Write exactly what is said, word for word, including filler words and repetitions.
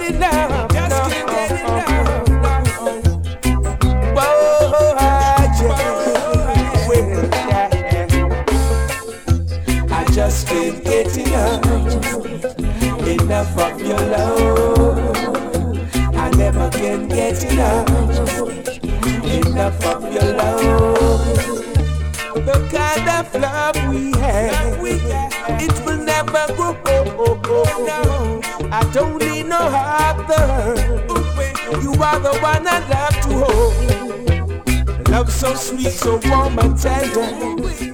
enough. Just no. can't get enough. Whoa, I just, well, yeah. I just can't get enough. Enough of your love. I never can get enough. Enough of your love. The kind of love we have, it will never grow. No, I don't need no other. You are the one I love to hold. Love so sweet, so warm and tender.